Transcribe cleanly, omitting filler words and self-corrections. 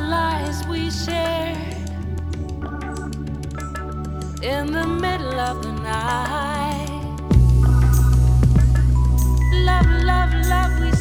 lies we shared in the middle of the night. Love, love, love we